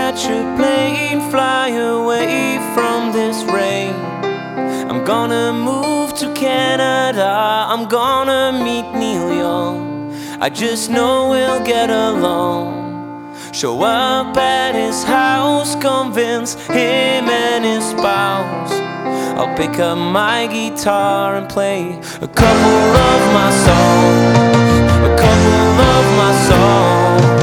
catch a plane, fly away from this rain. I'm gonna move to Canada, I'm gonna meet Neil Young. I just know we'll get along. Show up at his house, convince him and his spouse. I'll pick up my guitar and play a couple of my songs, a couple of my songs.